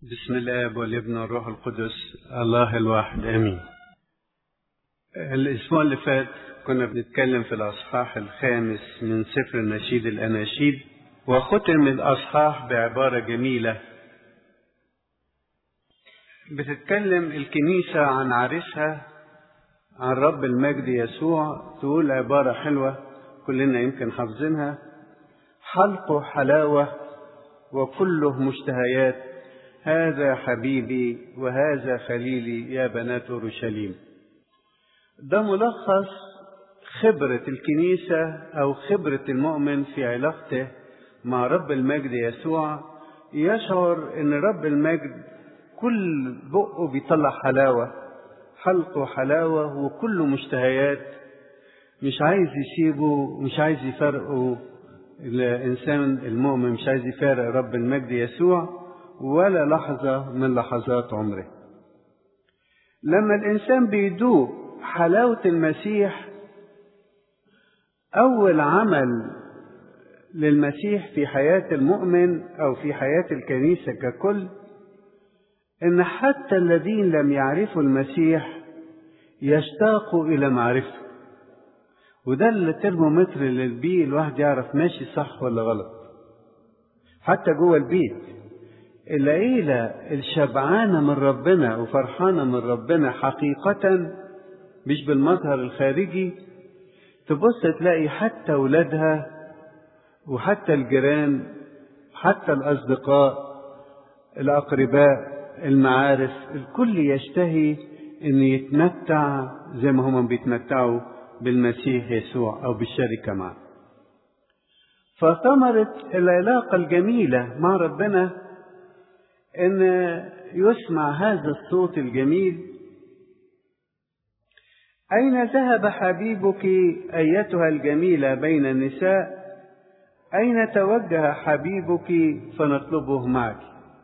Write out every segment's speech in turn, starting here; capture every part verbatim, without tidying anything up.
بسم الله والابن والروح القدس الله الواحد امين. الاسبوع اللي فات كنا بنتكلم في الاصحاح الخامس من سفر النشيد الاناشيد، وختم الاصحاح بعبارة جميلة بتتكلم الكنيسة عن عريسها، عن رب المجد يسوع. تقول عبارة حلوة كلنا يمكن حافظينها: حلقه حلاوة وكله مشتهيات، هذا حبيبي وهذا خليلي يا بنات أورشليم. ده ملخص خبرة الكنيسة أو خبرة المؤمن في علاقته مع رب المجد يسوع. يشعر أن رب المجد كل بقه بيطلع حلاوة، حلقه حلاوة وكله مشتهيات، مش عايز يسيبه، مش عايز يفرقه. الإنسان المؤمن مش عايز يفارق رب المجد يسوع ولا لحظة من لحظات عمره. لما الإنسان بيدوق حلاوة المسيح، أول عمل للمسيح في حياة المؤمن أو في حياة الكنيسة ككل، إن حتى الذين لم يعرفوا المسيح يشتاقوا إلى معرفته. وده الترمومتر للبيئة، الواحد يعرف ماشي صح ولا غلط. حتى جوه البيت العيلة الشبعانة من ربنا وفرحانة من ربنا حقيقة، مش بالمظهر الخارجي، تبص تلاقي حتى أولادها وحتى الجيران حتى الأصدقاء الأقرباء المعارف، الكل يشتهي أن يتمتع زي ما هم بيتمتعوا بالمسيح يسوع أو بالشركة معه. فثمرة العلاقة الجميلة مع ربنا أن يسمع هذا الصوت الجميل: أين ذهب حبيبك أيتها الجميلة بين النساء؟ أين توجه حبيبك فنطلبه معك؟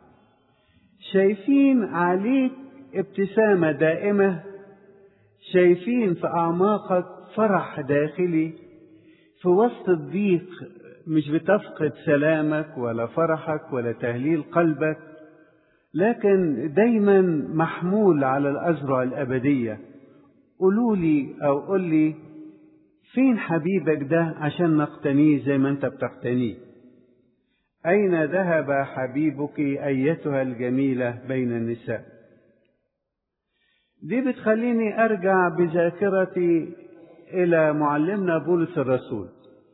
شايفين عليك ابتسامة دائمة، شايفين في أعماقك فرح داخلي، في وسط الضيق مش بتفقد سلامك ولا فرحك ولا تهليل قلبك، لكن دايما محمول على الأزرع الأبدية. قولوا لي أو قل لي فين حبيبك ده عشان نقتنيه زي ما انت بتقتنيه. أين ذهب حبيبك أيتها الجميلة بين النساء؟ دي بتخليني أرجع بذاكرتي إلى معلمنا بولس الرسول.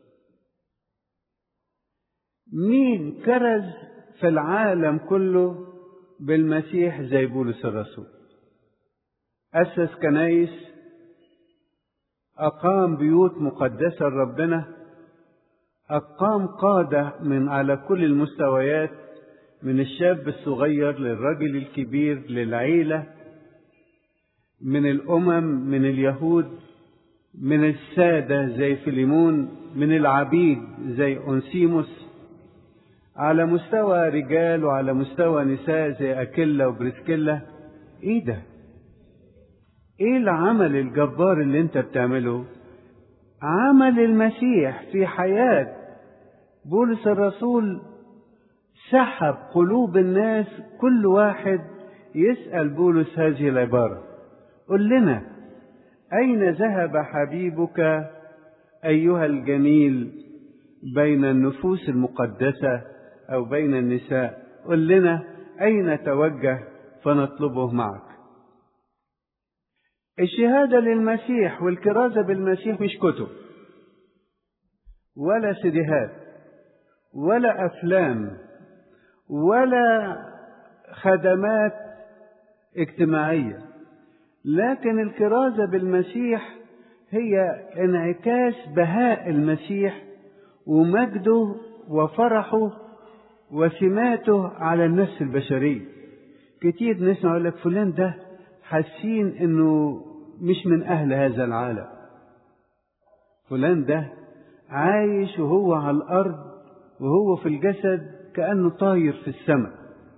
مين كرز في العالم كله بالمسيح زي بولس الرسول؟ أسس كنايس، أقام بيوت مقدسة لربنا، أقام قادة من على كل المستويات، من الشاب الصغير للرجل الكبير للعيلة، من الأمم، من اليهود، من السادة زي فيليمون، من العبيد زي أونسيموس، على مستوى رجال وعلى مستوى نساء زي أكيلا وبريسكيلا. إيه ده؟ إيه العمل الجبار اللي أنت بتعمله؟ عمل المسيح في حياة بولس الرسول سحب قلوب الناس. كل واحد يسأل بولس هذه العبارة: قل لنا أين ذهب حبيبك أيها الجميل بين النفوس المقدسة أو بين النساء؟ قل لنا أين توجه فنطلبه معك. الشهادة للمسيح والكرازة بالمسيح مش كتب ولا سيديهات ولا أفلام ولا خدمات اجتماعية، لكن الكرازة بالمسيح هي انعكاس بهاء المسيح ومجده وفرحه وسماته على النفس البشرية. كتير نسمع يقول لك فلان ده حاسين انه مش من اهل هذا العالم، فلان ده عايش وهو على الارض وهو في الجسد كأنه طاير في السماء.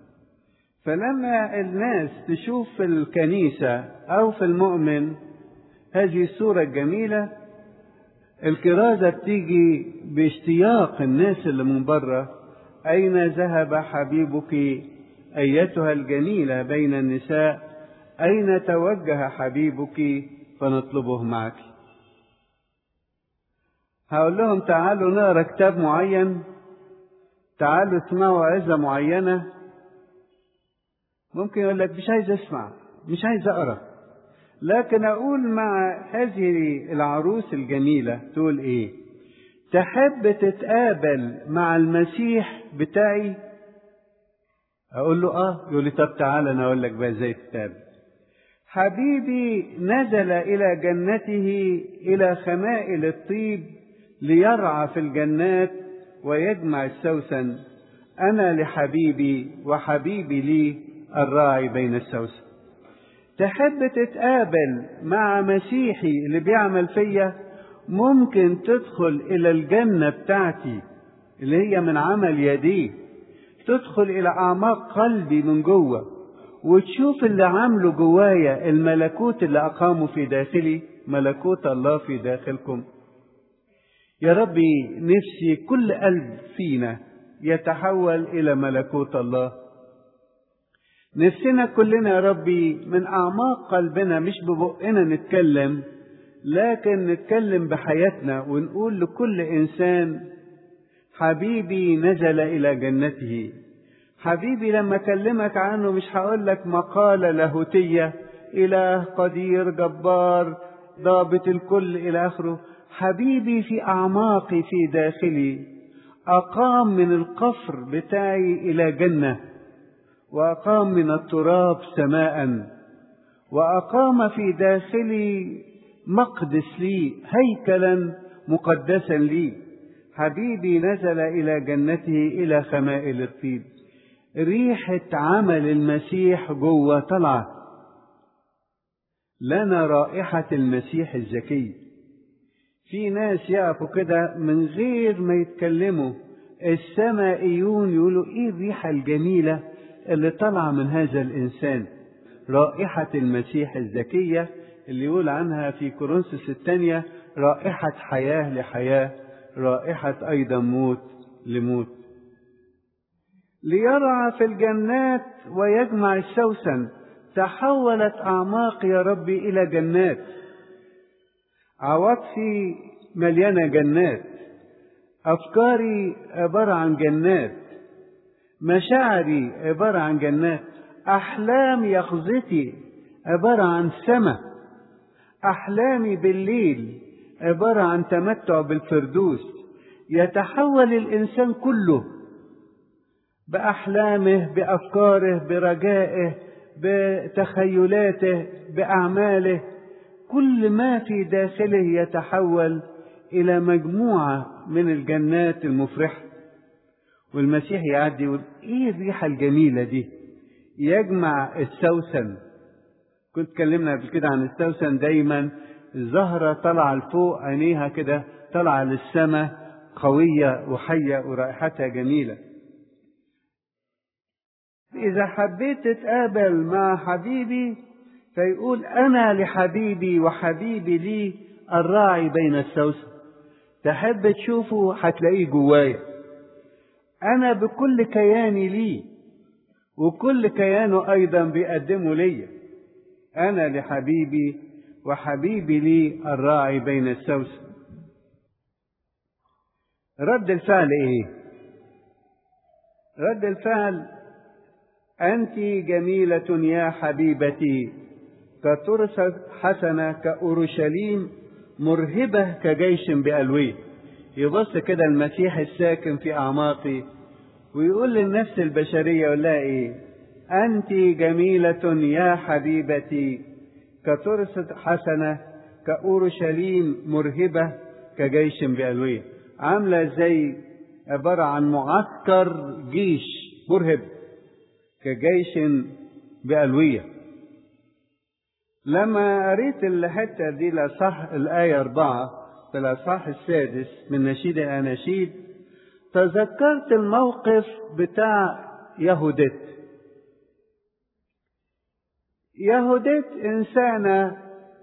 فلما الناس تشوف في الكنيسة أو في المؤمن هذه الصورة الجميلة، الكرازة بتيجي باشتياق الناس اللي من بره: أين ذهب حبيبك أيتها الجميلة بين النساء أين توجه حبيبك فنطلبه معك. هقول لهم تعالوا نقرأ كتاب معين، تعالوا اسمعوا عظة معينة. ممكن يقول لك مش عايز اسمع، مش عايز اقرأ. لكن اقول مع هذه العروس الجميلة تقول ايه؟ تحب تتقابل مع المسيح بتاعي؟ اقول له اه. يقول لي طب تعالى انا اقول لك بقى ازاي تتقابل. حبيبي نزل الى جنته الى خمائل الطيب ليرعى في الجنات ويجمع السوسن. انا لحبيبي وحبيبي لي الراعي بين السوسن. تحب تتقابل مع مسيحي اللي بيعمل فيا؟ ممكن تدخل الى الجنة بتاعتي اللي هي من عمل يديه، تدخل الى اعماق قلبي من جوه وتشوف اللي عامله جوايا، الملكوت اللي اقامه في داخلي، ملكوت الله في داخلكم. يا ربي نفسي كل قلب فينا يتحول الى ملكوت الله. نفسنا كلنا يا ربي من اعماق قلبنا، مش ببقنا نتكلم، لكن نتكلم بحياتنا ونقول لكل انسان حبيبي نزل الى جنته. حبيبي لما اكلمك عنه مش هقول لك مقالة لاهوتية، اله قدير جبار ضابط الكل الى اخره. حبيبي في اعماقي في داخلي اقام من القفر بتاعي الى جنة، واقام من التراب سماء، واقام في داخلي مقدس لي، هيكلا مقدسا لي. حبيبي نزل الى جنته الى خمائل الطيب. ريحة عمل المسيح جوه طلعة لنا، رائحة المسيح الزكي. في ناس يقفوا كده من غير ما يتكلموا، السمائيون يقولوا ايه الريحة الجميلة اللي طلع من هذا الإنسان. رائحة المسيح الزكية اللي يقول عنها في كورنثوس الثانية رائحة حياة لحياة، رائحة أيضا موت لموت. ليرعى في الجنات ويجمع السوسن. تحولت أعماقي يا ربي إلى جنات، عواطفي مليانة جنات، أفكاري عبارة عن جنات، مشاعري عبارة عن جنات، أحلام يقظتي عبارة عن سماء، أحلامي بالليل عبارة عن تمتع بالفردوس. يتحول الإنسان كله بأحلامه، بأفكاره، برجائه، بتخيلاته، بأعماله، كل ما في داخله يتحول إلى مجموعة من الجنات المفرحة. والمسيح يعدي يقول ايه الريحة الجميلة دي؟ يجمع السوسن. كنت اتكلمنا قبل كده عن السوسن، دايما الزهرة طالعة لفوق، عينيها كده طالعة للسماء، قوية وحية ورائحتها جميلة. إذا حبيت تتقابل مع حبيبي فيقول أنا لحبيبي وحبيبي لي الراعي بين السوسن. تحب تشوفه هتلاقيه جوايا، أنا بكل كياني لي وكل كيانه أيضا بيقدمه لي. أنا لحبيبي وحبيبي لي الراعي بين السوسن. رد الفعل إيه؟ رد الفعل أنت جميلة يا حبيبتي كترسة حسنة كأورشليم مرهبة كجيش بألويه. يبص كده المسيح الساكن في أعماقي ويقول للنفس البشرية، يقول لها إيه؟ أنت جميلة يا حبيبتي كترسة حسنة كأورشليم مرهبة كجيش بألويه. عاملة زي عبارة عن معسكر جيش مرهب كجيش بألوية. لما قريت الحتة دي لصح الآية أربعة في الأصحاح السادس من نشيد الأناشيد، تذكرت الموقف بتاع يهودت. يهودت إنسانة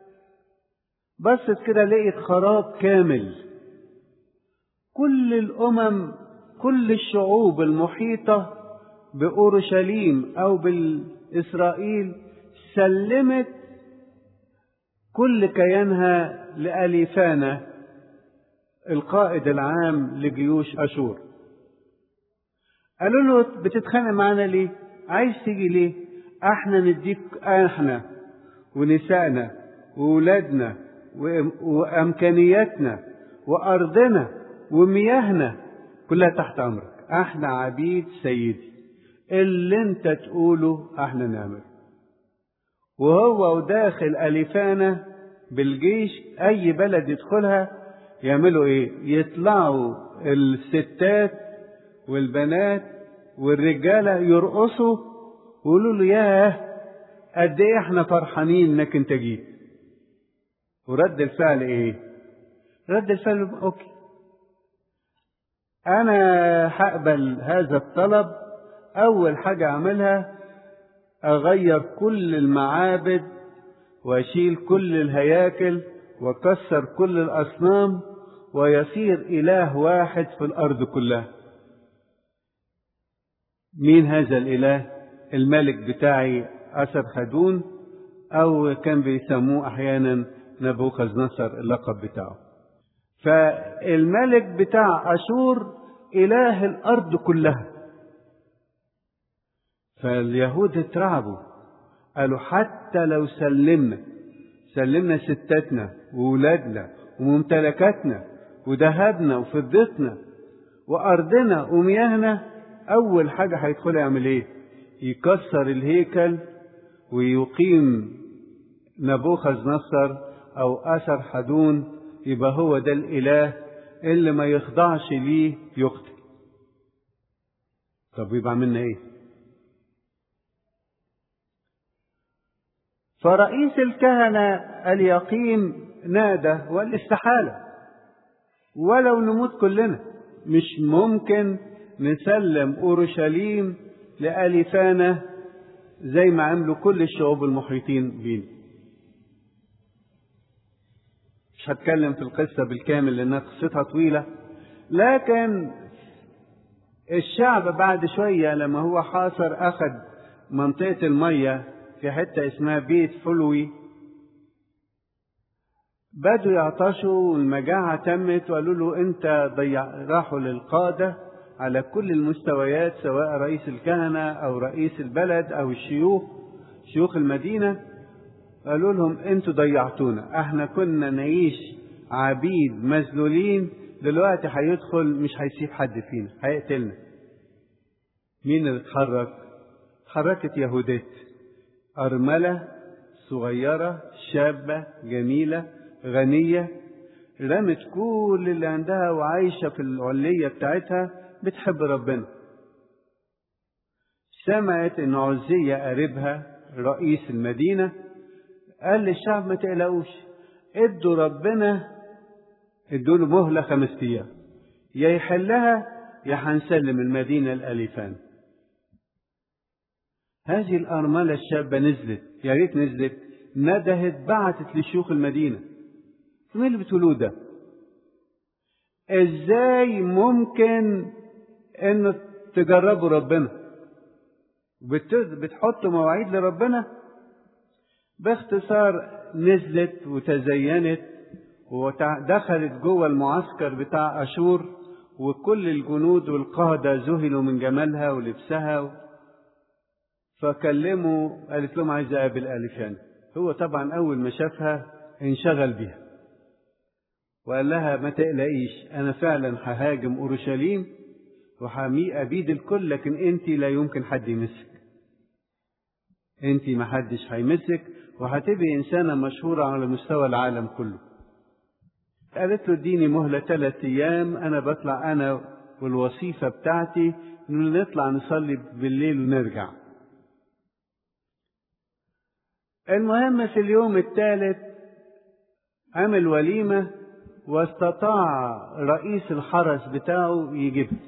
بصت كده لقيت خراب كامل، كل الأمم كل الشعوب المحيطة بأورشليم أو بالإسرائيل سلمت كل كيانها لأليفانة القائد العام لجيوش أشور. قالوا له بتتخانق معنا ليه؟ عايز تيجي ليه؟ احنا نديك احنا ونسائنا وولادنا وامكانياتنا وارضنا ومياهنا كلها تحت امرك، احنا عبيد سيدي، اللي انت تقوله احنا نعمل. وهو وداخل أليفانة بالجيش اي بلد يدخلها يعملوا ايه؟ يطلعوا الستات والبنات والرجالة يرقصوا ويقولوا له ياه قد ايه احنا فرحانين انك انت جيت. ورد الفعل ايه؟ رد الفعل اوكي، انا هقبل هذا الطلب. اول حاجة اعملها اغير كل المعابد واشيل كل الهياكل واكسر كل الاصنام ويصير اله واحد في الارض كلها. مين هذا الاله؟ الملك بتاعي أسرخدون، او كان بيسموه احيانا نبوخذ نصر اللقب بتاعه. فالملك بتاع اشور اله الارض كلها. فاليهود اترعبوا، قالوا حتى لو سلمنا سلمنا ستاتنا وولادنا وممتلكاتنا وذهبنا وفضتنا وارضنا ومياهنا، اول حاجة هيدخل يعمل ايه؟ يكسر الهيكل ويقيم نبوخذ نصر او أسرحدون، يبقى هو ده الاله اللي ما يخضعش ليه يقتل. طب يبقى عملنا ايه؟ فرئيس الكهنة اليقيم نادى والاستحالة، ولو نموت كلنا مش ممكن نسلم أورشليم لأليفانة زي ما عملوا كل الشعوب المحيطين بينا. مش هتكلم في القصة بالكامل لأنها قصتها طويلة، لكن الشعب بعد شوية لما هو حاصر أخذ منطقة المية في حتة اسمها بيت فلوي، بدوا يعطشوا والمجاعة تمت، وقالوا له انت ضيع. راحوا للقادة على كل المستويات، سواء رئيس الكهنة او رئيس البلد او الشيوخ شيوخ المدينة، قالوا لهم انتوا ضيعتونا، احنا كنا نعيش عبيد مذلولين، دلوقتي هيدخل مش هيسيب حد فينا، هيقتلنا. مين اللي اتحرك؟ اتحركت يهودات، أرملة صغيرة شابة جميلة غنية، رمت كل اللي عندها وعايشة في العلية بتاعتها بتحب ربنا. سمعت ان عزية قريبها رئيس المدينة قال للشعب ما تقلقوش، ادوا ربنا ادوا له مهلة خمس ايام، يا يحلها يا هنسلم المدينة الأليفان. هذه الأرملة الشابة نزلت، يا ريت نزلت، ندهت بعتت لشيوخ المدينة، مين اللي بتقولوه ده؟ ازاي ممكن انه تجربوا ربنا بتحطوا مواعيد لربنا؟ باختصار نزلت وتزينت ودخلت جوه المعسكر بتاع أشور، وكل الجنود والقادة ذهلوا من جمالها ولبسها، فكلموا قالت لهم عايز اقابل أليفان. هو طبعا اول ما شافها انشغل بيها وقال لها ما تقلقيش، انا فعلا ههاجم اورشليم وحامي ابيد الكل، لكن انت لا يمكن حد يمسك، انت ما حدش هيمسك وهتبقي انسانه مشهوره على مستوى العالم كله. قالت له اديني مهله ثلاث ايام، انا بطلع انا والوظيفه بتاعتي نطلع نصلي بالليل ونرجع. المهم في اليوم الثالث عمل وليمة، واستطاع رئيس الحرس بتاعه يجيبها.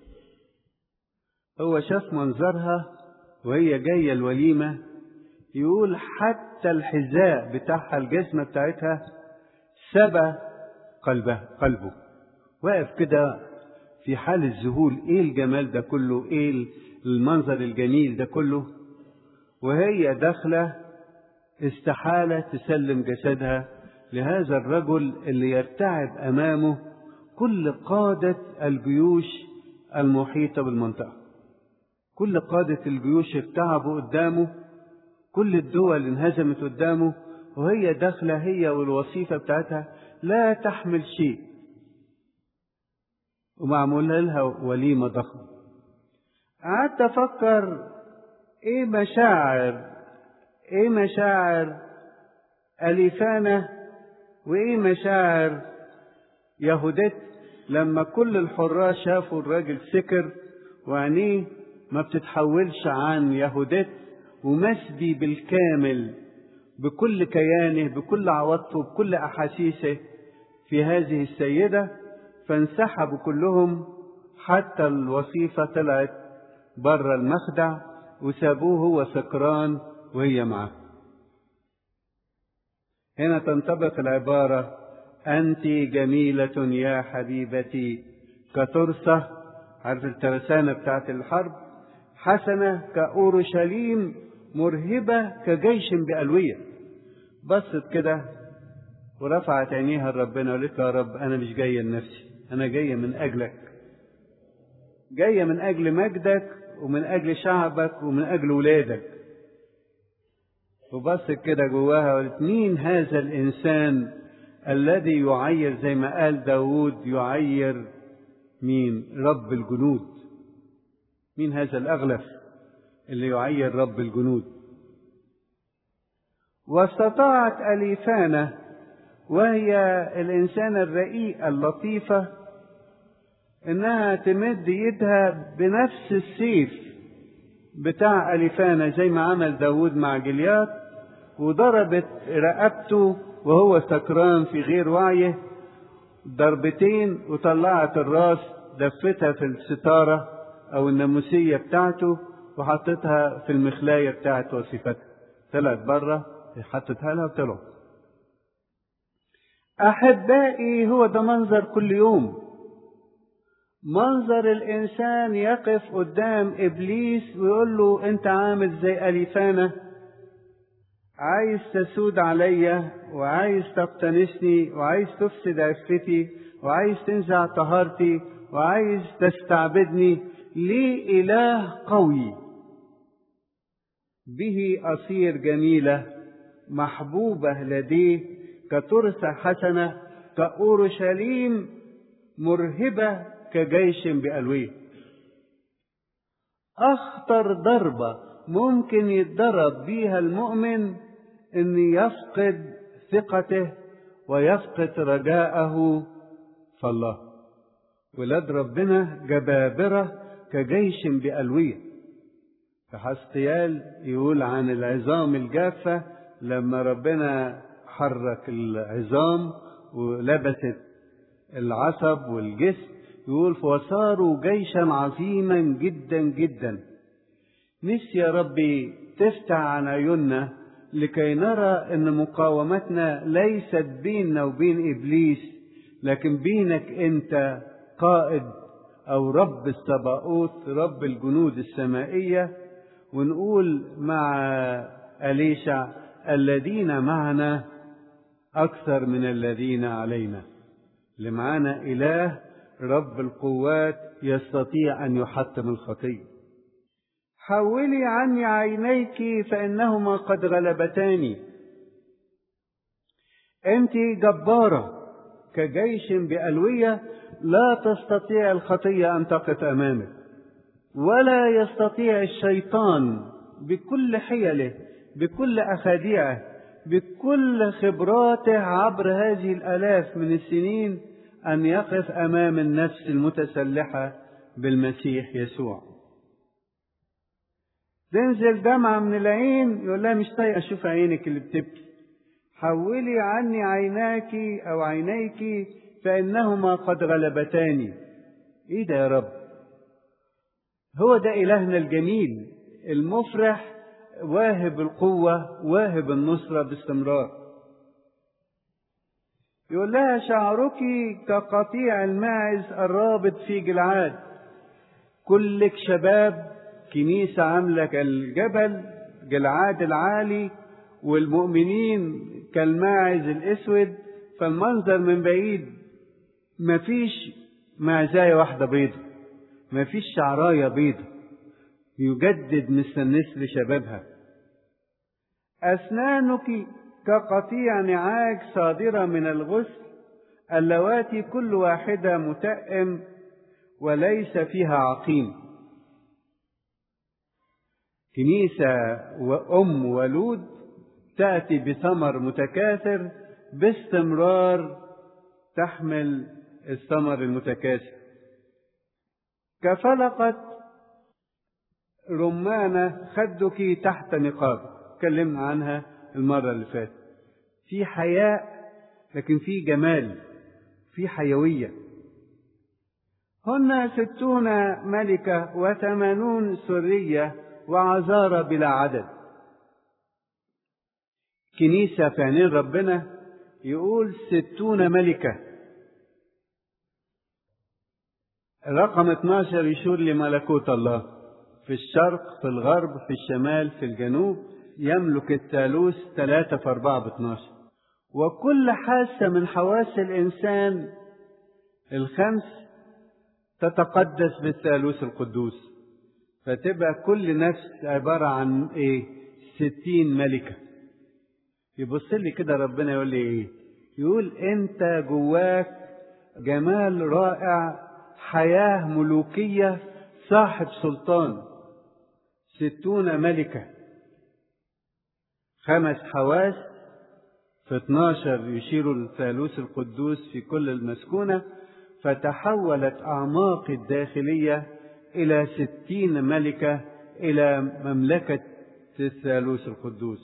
هو شاف منظرها وهي جاية الوليمة، يقول حتى الحذاء بتاعها الجزمة بتاعتها سبى قلبه قلبه واقف كده في حال الذهول. ايه الجمال ده كله، ايه المنظر الجميل ده كله، وهي داخلة استحالة تسلم جسدها لهذا الرجل اللي يرتعب أمامه كل قادة الجيوش المحيطة بالمنطقة. كل قادة الجيوش ارتعبوا قدامه، كل الدول انهزمت قدامه، وهي داخلة هي والوصيفة بتاعتها لا تحمل شيء، ومعمول لها وليمة ضخمة. قعدت أفكر إيه مشاعر إيه مشاعر أليفانة وإيه مشاعر يهودت لما كل الحراس شافوا الراجل سكر وعينيه ما بتتحولش عن يهودت ومسدي بالكامل بكل كيانه بكل عواطفه بكل أحاسيسه في هذه السيدة، فانسحبوا كلهم حتى الوصيفة طلعت بره المخدع وسابوه هو سكران وهي معه. هنا تنطبق العبارة أنت جميلة يا حبيبتي كترسة، عارف الترسانة بتاعت الحرب، حسنة كأورشليم مرهبة كجيش بألوية. بصت كده ورفعت عينيها لربنا وقالت له يا رب أنا مش جاية لنفسي، أنا جاية من أجلك، جاية من أجل مجدك ومن أجل شعبك ومن أجل ولادك. وبصت كده جواها وقالت مين هذا الإنسان الذي يعير زي ما قال داود يعير مين؟ رب الجنود. مين هذا الأغلف اللي يعير رب الجنود؟ واستطاعت أليفانة وهي الإنسانة الرقيقة اللطيفة إنها تمد يدها بنفس السيف بتاع أليفانة زي ما عمل داود مع جليات، وضربت رقبته وهو سكران في غير وعيه ضربتين، وطلعت الراس دفتها في الستارة أو الناموسية بتاعته وحطتها في المخلاية بتاعت وصفتها، طلعت بره حطتها لها وطلعت. أحبائي هو ده منظر كل يوم، منظر الإنسان يقف قدام إبليس ويقول له أنت عامل زي أليفانة، عايز تسود عليا وعايز تقتنسني وعايز تفسد عفتي وعايز تنزع طهارتي وعايز تستعبدني. ليه إله قوي به أصير جميلة محبوبة لديه كترسة حسنة كأورشليم مرهبة كجيش بألويه. أخطر ضربة ممكن يتضرب بيها المؤمن إن يفقد ثقته ويفقد رجاءه في الله. ولاد ربنا جبابرة كجيش بألويه. فحسقيال يقول عن العظام الجافة لما ربنا حرك العظام ولبست العصب والجسم، يقول فصاروا جيشا عظيما جدا جدا. نفسي يا ربي تفتح عن عيوننا لكي نرى ان مقاومتنا ليست بيننا وبين ابليس، لكن بينك انت قائد او رب السباؤوت رب الجنود السمائية. ونقول مع أليشع الذين معنا أكثر من الذين علينا. اللي معانا إله رب القوات يستطيع أن يحطم الخطية. حولي عني عينيك فإنهما قد غلبتاني. أنت جبارة كجيش بألوية، لا تستطيع الخطية أن تقف أمامك، ولا يستطيع الشيطان بكل حيله بكل أخاديعه بكل خبراته عبر هذه الآلاف من السنين أن يقف أمام النفس المتسلحة بالمسيح يسوع. تنزل دمعة من العين يقول لها مش طايقة أشوف عينك اللي بتبكي، حولي عني عيناك أو عينيك فإنهما قد غلبتاني. إيه ده يا رب؟ هو ده إلهنا الجميل المفرح، واهب القوة واهب النصرة باستمرار. يقول لها شعرك كقطيع الماعز الرابط في جلعاد، كلك شباب الكنيسة عاملة كالجبل جلعاد العالي، والمؤمنين كالماعز الأسود، فالمنظر من بعيد مفيش معزاية واحدة بيضة، مفيش شعراية بيضة، يجدد مثل النسر شبابها. أسنانك كقطيع نعاج صادرة من الغسل، اللواتي كل واحدة متأم وليس فيها عقيم. كنيسة وأم ولود تأتي بثمر متكاثر باستمرار، تحمل الثمر المتكاثر. كفلقة رمانة خدك تحت نقاب، تكلمنا عنها المرة اللي فاتت. في حياء لكن في جمال، في حيوية. هن ستون ملكة وثمانون سرية وعذارى بلا عدد. كنيسة في عينين ربنا يقول ستون ملكة. رقم اتناشر يشير لملكوت الله، في الشرق في الغرب في الشمال في الجنوب، يملك الثالوث ثلاثة في أربعة باتناشر. وكل حاسة من حواس الإنسان الخمس تتقدس بالثالوث القدوس، فتبقى كل نفس عبارة عن ايه؟ ستين ملكة. يبص لي كده ربنا يقول لي ايه؟ يقول انت جواك جمال رائع، حياة ملوكية، صاحب سلطان. ستون ملكة، خمس حواس في اتناشر يشير الثالوث القدوس في كل المسكونة، فتحولت أعماق الداخلية إلى ستين ملكة، إلى مملكة الثالوث القدوس.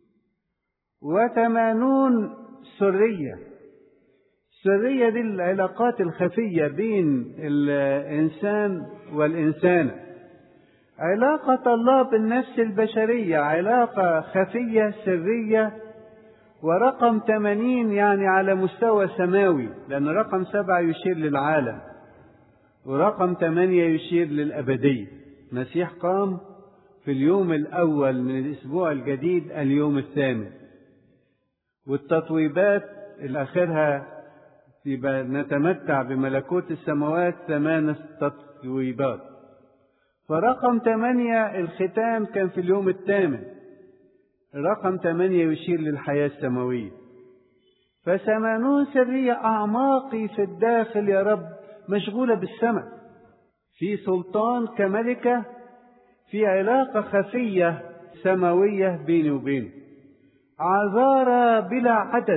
وثمانون سرية. السرية دي العلاقات الخفية بين الإنسان والإنسانة. علاقة الله بالنفس البشرية علاقة خفية سرية. ورقم ثمانين يعني على مستوى سماوي، لأن رقم سبعة يشير للعالم، ورقم ثمانية يشير للأبدية. المسيح قام في اليوم الأول من الأسبوع الجديد، اليوم الثامن، والتطويبات الآخرها يبقى نتمتع بملكوت السماوات ثمان تطويبات. فرقم ثمانية الختام كان في اليوم الثامن. رقم ثمانية يشير للحياة السماوية. فثمانون سرية أعماقي في الداخل يا رب مشغولة بالسماء، في سلطان كملكة، في علاقة خفية سماوية بيني وبينه. عذارى بلا عدد،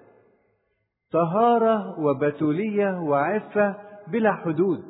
طهارة وبتولية وعفة بلا حدود.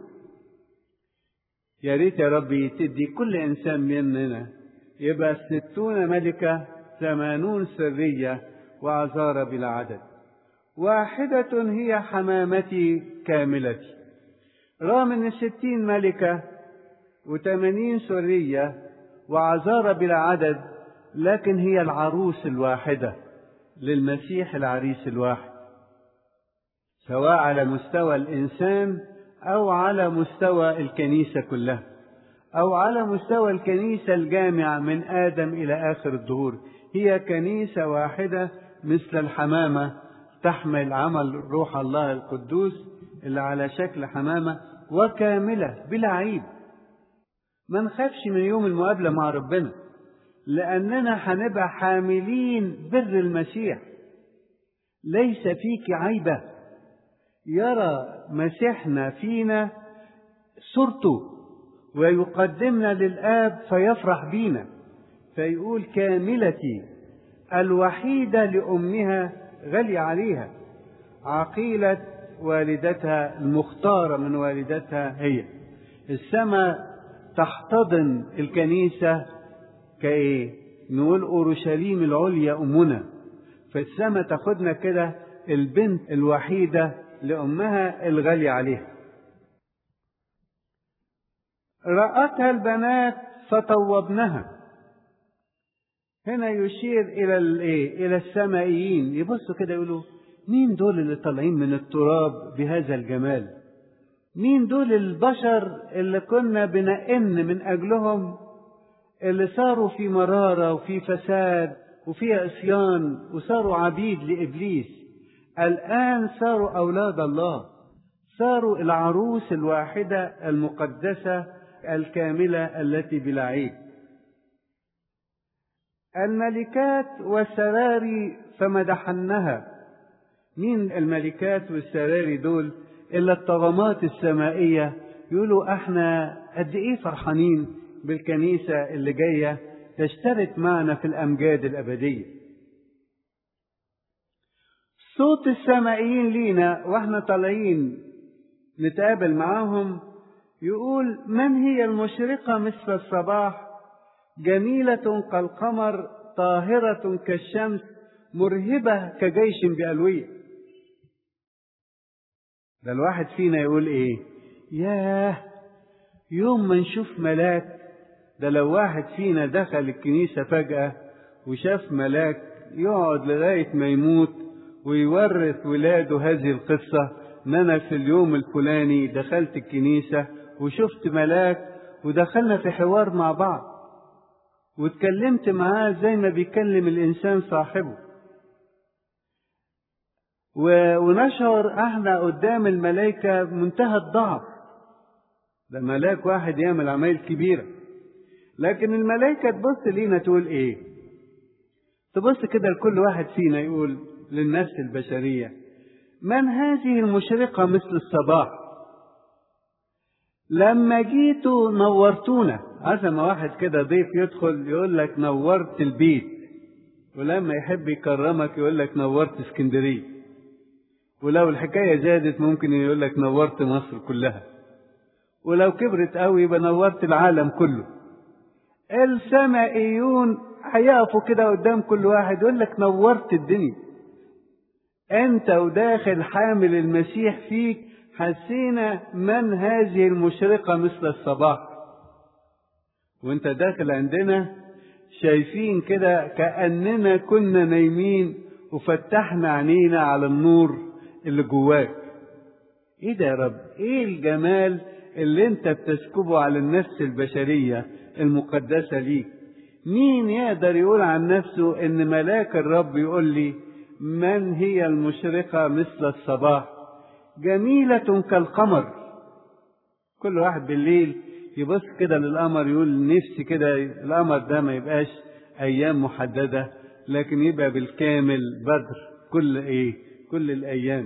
يا ريت يا ربي تدي كل إنسان مننا يبقى ستون ملكة، ثمانون سرية، وعذارى بلا عدد. واحدة هي حمامتي كاملتي. رغم ان الستين ملكة وثمانين سرية وعذارى بلا عدد، لكن هي العروس الواحدة للمسيح، العريس الواحد، سواء على مستوى الإنسان أو على مستوى الكنيسة كلها، أو على مستوى الكنيسة الجامعة من آدم إلى آخر الدهور. هي كنيسة واحدة مثل الحمامة، تحمل عمل روح الله القدوس اللي على شكل حمامة، وكاملة بلا عيب. ما نخافش من يوم المقابلة مع ربنا، لأننا هنبقى حاملين بر المسيح، ليس فيك عيبة. يرى مسيحنا فينا صورته ويقدمنا للآب فيفرح بينا، فيقول كاملتي الوحيدة لأمها غالية عليها، عقيلة والدتها، المختارة من والدتها هي. السماء تحتضن الكنيسة كايه؟ نقول أورشليم العليا أمنا. فالسماء تاخدنا كده البنت الوحيدة لأمها الغالية عليها. رأتها البنات فطوبنها. هنا يشير إلى الايه؟ إلى السمائيين. يبصوا كده يقولوا مين دول اللي طالعين من التراب بهذا الجمال؟ مين دول البشر اللي كنا بنئن من أجلهم اللي صاروا في مرارة وفي فساد وفي عصيان وصاروا عبيد لإبليس، الآن صاروا أولاد الله، صاروا العروس الواحدة المقدسة الكاملة التي بلا عيب. الملكات والسراري فمدحنها. مين الملكات والسراري دول؟ إلا الطغمات السمائية يقولوا احنا قد ايه فرحانين بالكنيسة اللي جاية تشترك معنا في الأمجاد الأبدية. صوت السمائيين لينا واحنا طالعين نتقابل معاهم يقول: من هي المشرقة مثل الصباح، جميلة كالقمر، طاهرة كالشمس، مرهبة كجيش بألوية. ده الواحد فينا يقول ايه؟ ياه، يوم ما نشوف ملاك. ده لو واحد فينا دخل الكنيسة فجأة وشاف ملاك يقعد لغاية ما يموت ويورث ولاده هذه القصة، ان انا في اليوم الفلاني دخلت الكنيسة وشفت ملاك ودخلنا في حوار مع بعض واتكلمت معاه زي ما بيكلم الإنسان صاحبه، ونشعر احنا قدام الملائكة منتهى الضعف. ده ملاك واحد يعمل عمايل كبيرة، لكن الملائكة تبص لينا تقول ايه؟ تبص كده لكل واحد فينا يقول للنفس البشرية: من هذه المشرقة مثل الصباح؟ لما جيتوا نورتونا. عارف لما واحد كده ضيف يدخل يقول لك نورت البيت، ولما يحب يكرمك يقول لك نورت اسكندرية، ولو الحكاية زادت ممكن يقول لك نورت مصر كلها، ولو كبرت قوي يبقى نورت العالم كله. السمائيون هيقفوا كده قدام كل واحد يقول لك نورت الدنيا. انت وداخل حامل المسيح فيك حسينا من هذه المشرقة مثل الصباح، وانت داخل عندنا شايفين كده كأننا كنا نايمين وفتحنا عينينا على النور اللي جواك. ايه ده يا رب؟ ايه الجمال اللي انت بتسكبه على النفس البشرية المقدسة ليك. مين يقدر يقول عن نفسه ان ملاك الرب يقول لي من هي المشرقة مثل الصباح، جميلة كالقمر. كل واحد بالليل يبص كده للقمر يقول نفسي كده القمر ده ما يبقاش ايام محددة، لكن يبقى بالكامل بدر كل ايه كل الايام.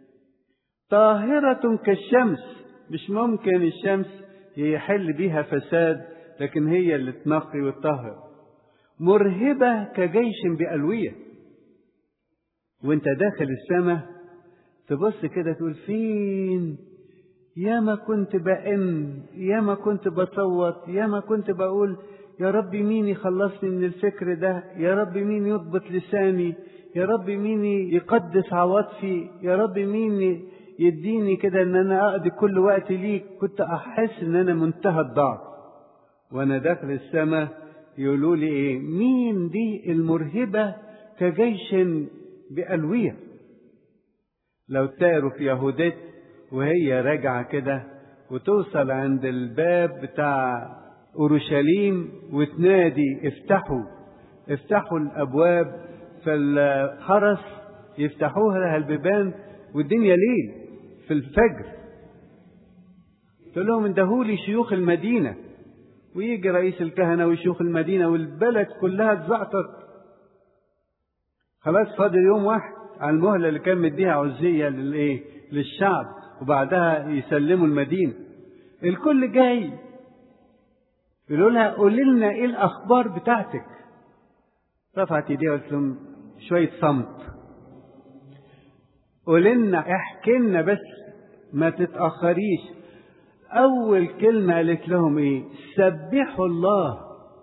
طاهرة كالشمس، مش ممكن الشمس يحل بيها فساد، لكن هي اللي تنقي وتطهر. مرهبة كجيش بألوية. وانت داخل السماء تبص كده تقول فين؟ يا ما كنت بأن، يا ما كنت بصوت، يا ما كنت بقول يا رب مين يخلصني من الفكر ده، يا رب مين يضبط لساني، يا رب مين يقدس عواطفي، يا رب مين يديني كده ان انا اقضي كل وقت ليك. كنت احس ان انا منتهى الضعف. وانا داخل السماء يقولوا لي ايه؟ مين دي المرهبة كجيش بألوية. لو تقروا في يهودت وهي راجعة كده وتوصل عند الباب بتاع أورشليم وتنادي افتحوا افتحوا الأبواب، فالحرس يفتحوها لها البيبان والدنيا ليل في الفجر. تقول لهم اندهولي شيوخ المدينة، ويجي رئيس الكهنة وشيوخ المدينة والبلد كلها تزعطط. خلاص فاضل يوم واحد على المهلة اللي كان مديها عزية للايه للشعب، وبعدها يسلموا المدينة. الكل جاي يقولوا لها قولي لنا ايه الاخبار بتاعتك. رفعت ايديها وقالت لهم شوية صمت، قولي لنا احكي لنا بس ما تتأخريش. اول كلمة قالت لهم ايه؟ سبحوا الله.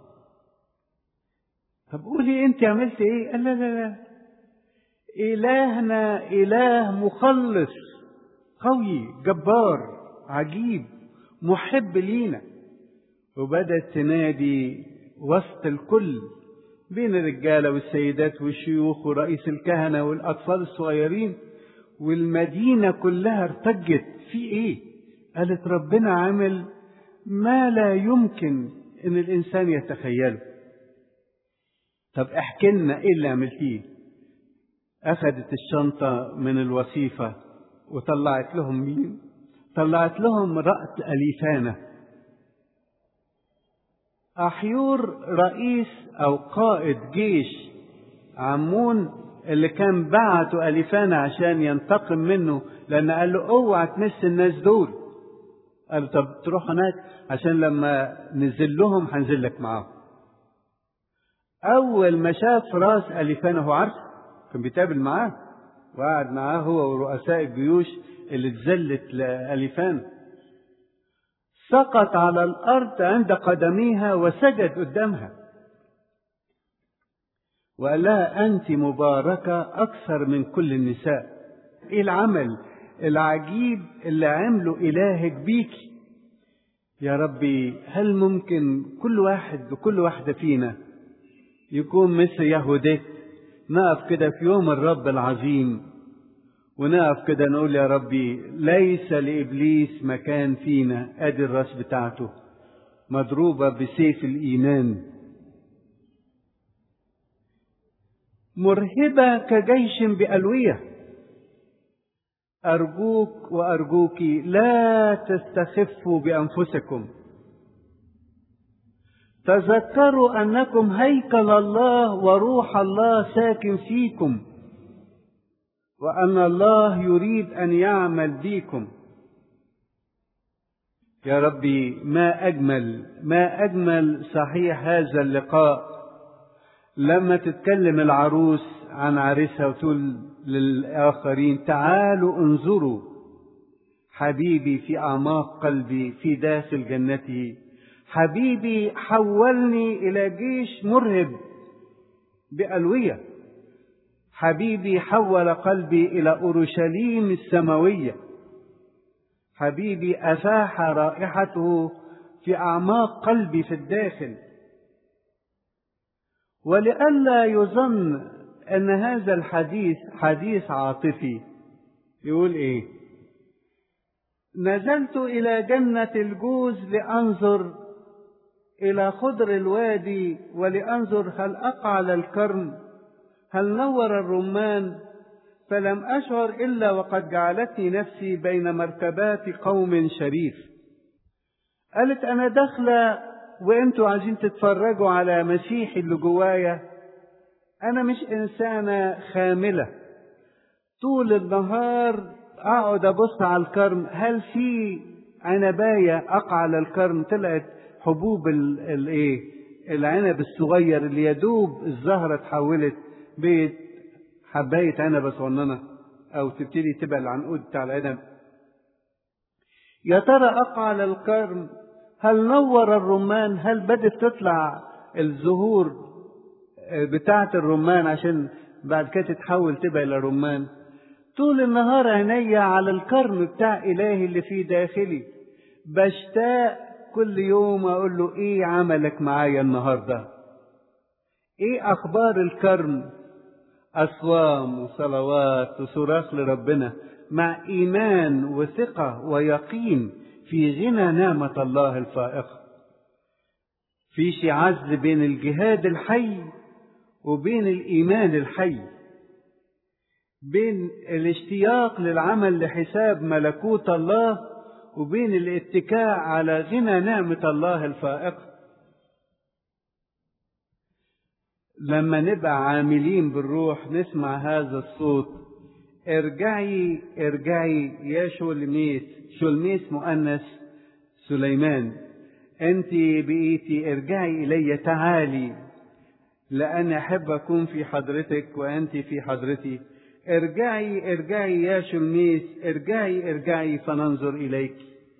طب قولي انت عملت ايه؟ قال لا لا لا، إلهنا إله مخلص قوي جبار عجيب محب لينا. وبدأت تنادي وسط الكل بين الرجالة والسيدات والشيوخ ورئيس الكهنة والأطفال الصغيرين، والمدينة كلها ارتجت. في ايه؟ قالت ربنا عمل ما لا يمكن إن الإنسان يتخيله. طب احكي لنا إيه اللي عملتيه. أخذت الشنطة من الوصيفة وطلعت لهم مين؟ طلعت لهم رأس أليفانة. أحيور رئيس أو قائد جيش عمون اللي كان بعته أليفانة عشان ينتقم منه، لأن قال له اوعى تمس الناس دول. قال له طب تروح هناك عشان لما نزل لهم هنزل لك معاهم. أول ما شاف راس أليفانة، هو عارف كان بيتقابل معاه وقعد معاه هو ورؤساء الجيوش اللي اتذلت لأليفانة، سقط على الأرض عند قدميها وسجد قدامها وقال لها أنت مباركة أكثر من كل النساء. إيه العمل العجيب اللي عمله إلهك بيكي يا ربي. هل ممكن كل واحد وكل واحدة فينا يكون مثل يهوديت، نقف كده في يوم الرب العظيم ونقف كده نقول يا ربي ليس لإبليس مكان فينا، أدي الراس بتاعته مضروبة بسيف الإيمان، مرهبة كجيش بألوية. أرجوك وأرجوك لا تستخفوا بأنفسكم، تذكروا أنكم هيكل الله وروح الله ساكن فيكم، وأن الله يريد أن يعمل بيكم. يا ربي ما أجمل ما أجمل صحيح هذا اللقاء لما تتكلم العروس عن عريسها وتقول للآخرين تعالوا انظروا حبيبي في أعماق قلبي في داخل جنته. حبيبي حولني إلى جيش مرهب بألوية. حبيبي حول قلبي إلى أورشليم السماوية. حبيبي أفاح رائحته في أعماق قلبي في الداخل. ولئلا يظن أن هذا الحديث حديث عاطفي، يقول إيه؟ نزلت إلى جنة الجوز لأنظر إلى خضر الوادي ولأنظر هل أقعل الكرم هل نور الرمان، فلم أشعر إلا وقد جعلتني نفسي بين مركبات قوم شريف. قالت أنا داخلة وأنتوا عايزين تتفرجوا على مسيحي اللي جوايا. أنا مش إنسانة خاملة طول النهار أقعد أبص على الكرم، هل في عنباية أقعل الكرم طلعت حبوب الإيه العنب الصغير اللي يدوب الزهرة تحولت بيت حباية عنبة صغننة أو تبتدي تبقى العنقود بتاع العنب. يا ترى أقعل الكرم هل نور الرمان، هل بدت تطلع الزهور بتاعة الرمان عشان بعد كده تتحول تبقى إلى رمان. طول النهار عينيا على الكرم بتاع إلهي اللي في داخلي، بشتاق كل يوم أقول له إيه عملك معايا النهاردة، إيه أخبار الكرم. أصوام وصلوات وصراخ لربنا مع إيمان وثقة ويقين في غنى نعمة الله الفائقة. في عزل بين الجهاد الحي وبين الإيمان الحي، بين الاشتياق للعمل لحساب ملكوت الله وبين الاتكاء على غنى نعمة الله الفائقة. لما نبقى عاملين بالروح نسمع هذا الصوت، ارجعي ارجعي يا شولميس. شولميس مؤنث سليمان، انت بقيتي ارجعي الي، تعالي لأن أحب أكون في حضرتك وأنت في حضرتي. ارجعي ارجعي يا شولميس، ارجعي ارجعي فننظر إليك.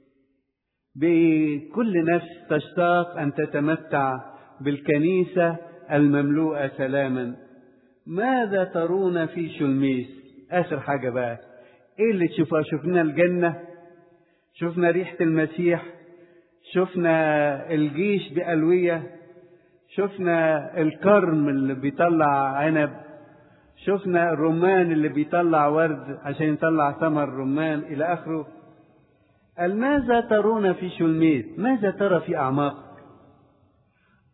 بكل نفس تشتاق أن تتمتع بالكنيسة المملوءة سلاما. ماذا ترون في شولميس؟ آخر حاجة بقى إيه اللي تشوفها؟ شفنا الجنة، شفنا ريحة المسيح، شفنا الجيش بألوية، شفنا الكرم اللي بيطلع عنب، شفنا الرمان اللي بيطلع ورد عشان يطلع ثمر رمان إلى آخره. قال ماذا ترون في شولميس؟ ماذا ترى في أعماقك؟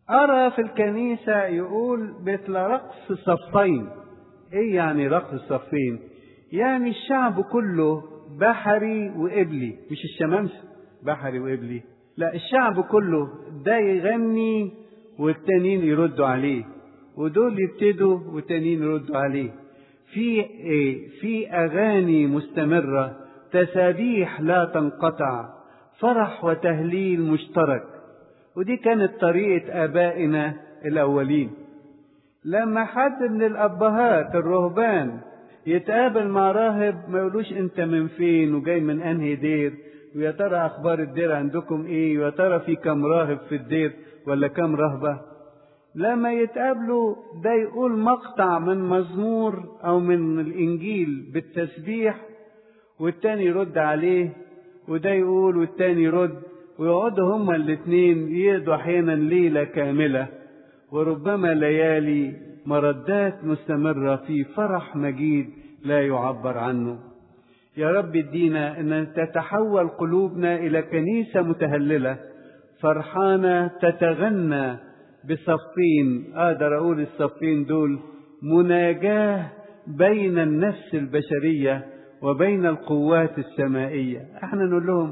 أرى في الكنيسة يقول مثل رقص صفين. إيه يعني رقص صفين؟ يعني الشعب كله بحري وقبلي، مش الشمامسة بحري وقبلي، لا الشعب كله ده يغني والتانيين يردوا عليه، ودول يبتدوا والتانيين يردوا عليه. في إيه؟ في أغاني مستمرة، تسابيح لا تنقطع، فرح وتهليل مشترك. ودي كانت طريقة آبائنا الأولين. لما حد من الأبهات الرهبان يتقابل مع راهب ما يقولوش أنت من فين وجاي من أنهي دير، ويا ترى أخبار الدير عندكم إيه، ويا ترى في كم راهب في الدير ولا كم رهبة. لما يتقابلوا ده يقول مقطع من مزمور أو من الإنجيل بالتسبيح، والتاني يرد عليه، وده يقول والتاني يرد، ويقعدوا هما الاثنين يقضوا أحيانا ليلة كاملة وربما ليالي، مردات مستمرة في فرح مجيد لا يعبر عنه. يا رب ادينا ان تتحول قلوبنا الى كنيسة متهللة فرحانة تتغنى بصفين. اقدر اقول الصفين دول مناجاة بين النفس البشرية وبين القوات السمائية. احنا نقول لهم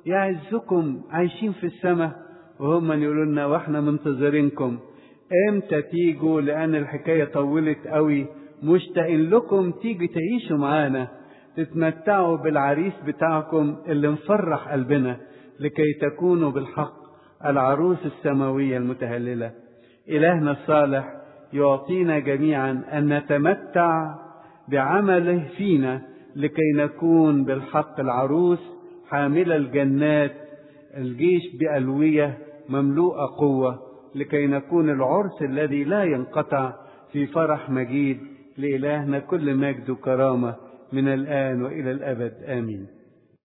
يعزكم عايشين في السماء، وهم يقولوا لنا واحنا منتظرينكم امتى تيجوا، لان الحكاية طولت قوي، مشتاقين لكم تيجي تعيشوا معانا تتمتعوا بالعريس بتاعكم اللي مفرح قلبنا، لكي تكونوا بالحق العروس السماوية المتهللة. إلهنا الصالح يعطينا جميعا أن نتمتع بعمله فينا لكي نكون بالحق العروس حاملة الجنات، الجيش بألوية مملوءة قوة، لكي نكون العرس الذي لا ينقطع في فرح مجيد. لإلهنا كل مجد وكرامة من الآن وإلى الأبد، آمين.